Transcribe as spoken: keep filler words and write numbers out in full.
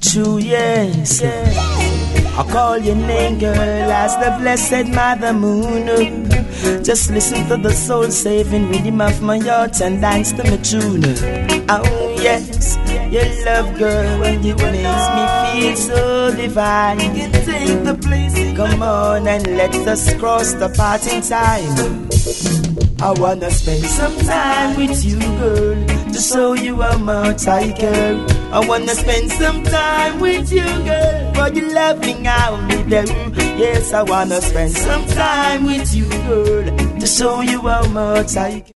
true, yes. I call your name, girl, as the blessed Mother Moon. Just listen to the soul-saving rhythm of my heart and dance to my tune. Oh yes, your love, girl, it makes me feel so divine. Take the place. Come on and let us cross the parting time. I wanna spend some time with you, girl, to show you how much I care. I wanna spend some time with you, girl, for you loving I'll be there. Yes, I wanna spend some time with you, girl, to show you how much I care.